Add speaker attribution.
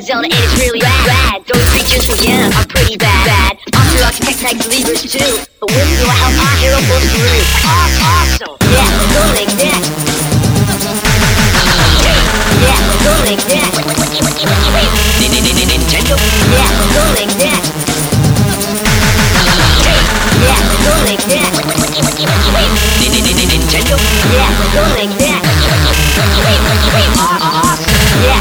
Speaker 1: Zelda, and it's really rad. Those creatures from here are pretty bad. Ocelots, Tektites, Leavers too. But when do I help our hero pull through? Awesome! Yeah, go like that. Yeah, go like that. Nintendo? Yeah, go like that. Yeah, go like that. Nintendo? Yeah, go like that. Yeah.